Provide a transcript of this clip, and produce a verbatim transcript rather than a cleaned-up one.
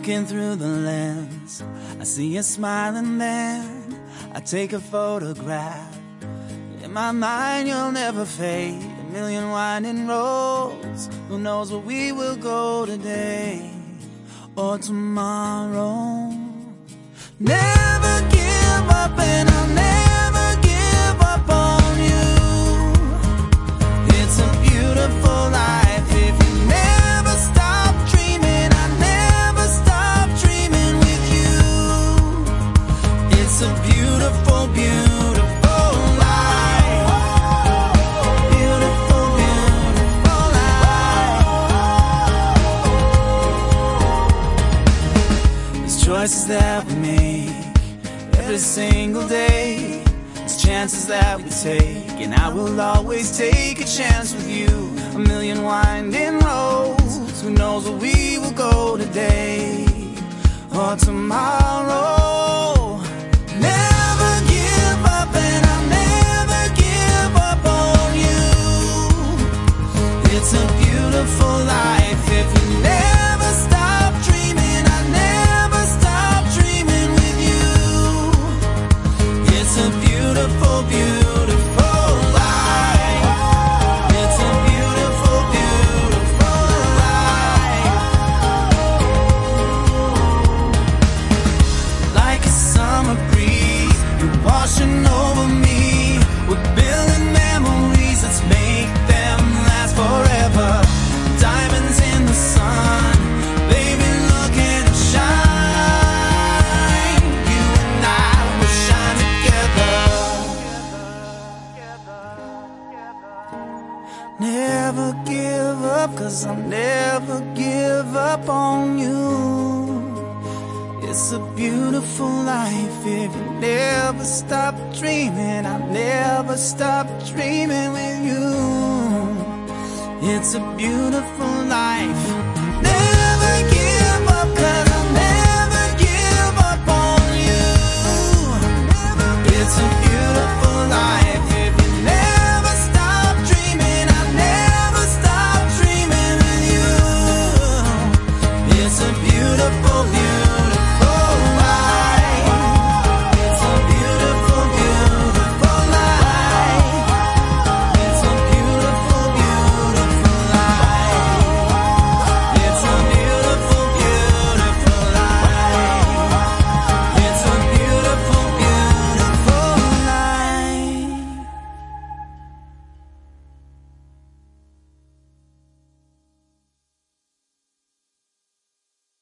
Looking through the lens, I see you smiling then. I take a photograph. In my mind you'll never fade. A million winding roads. Who knows where we will go today or tomorrow. Never give up and I'll never give up on you. It's a beautiful life if you never stop dreaming. I never stop dreaming with you. It's a beautiful, beautiful life. Beautiful, beautiful life. There's choices that we make every single day. There's chances that we take, and I will always take a chance with you. A million winding roads. Who knows where we will go today or tomorrow. Never give up and I'll never give up on you. It's a beautiful life if you never stop dreaming. I never stop dreaming with you. It's a beautiful, beautiful life. It's a beautiful, beautiful life. Like a summer breeze, you're washing over me. We're building memories, let's make them last forever. Diamonds in the sun, baby, look and shine. You and I will shine together. Never give up, 'cause I'll never give up on you. It's a beautiful life if you never stop dreaming. I'll never stop dreaming with you. It's a beautiful life.